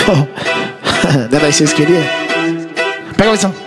Não era isso que vocês queriam? Pega a visão.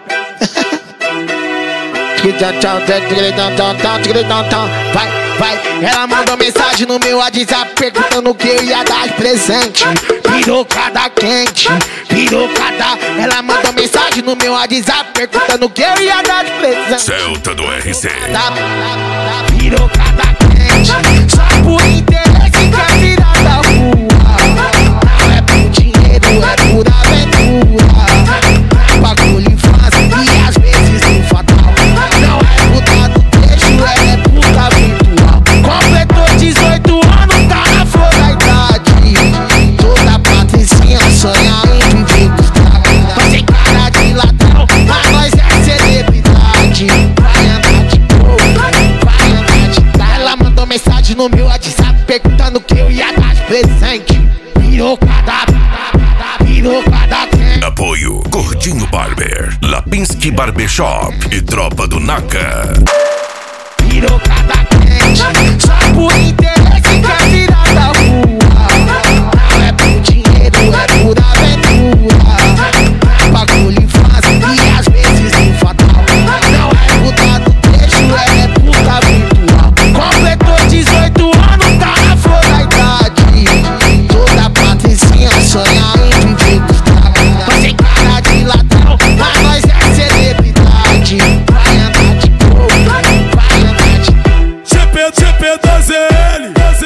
Vai, vai. Ela mandou mensagem no meu WhatsApp perguntando que eu ia dar de presente. Pirocada quente, pirocada. Ela mandou mensagem no meu WhatsApp perguntando que eu ia dar de presente. Celta do RC. Pirocada quente, só por interesse que a vida da rua. Não é por dinheiro, é por aventura. Bagulho fácil e às vezes no fatal. Não é puta do trecho, é puta virtual. Completou 18 anos, tá na flor da idade. Toda patricinha sonha em viver com os caras. Mas sem cara de ladrão, mas nós é celebridade. Vai andar de boa, vai andar de trás. Ela mandou mensagem no meu WhatsApp perguntando que eu ia dar de presente. Pirocada, pirocada quente. Apoio Gordinho Barber, Lapinski Barbershop e Tropa do Naka. Pirocada quente, só por interesse que a vida da rua. Não é por dinheiro, é por aventura. Bagulho fácil e às vezes no fatal. Não é puta do trecho, é puta virtual. Completou 18 anos, tá na flor da idade. Toda patricinha sonha em viver com os caras. Mas sem cara de ladrão, mas nós é celebridade. Vai andar de boa, vai andar de GP12L.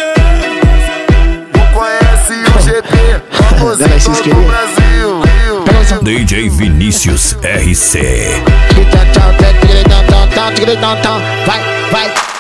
Não conhece o GP, famosão do Brasil. DJ Vinícius RC. Vai, vai.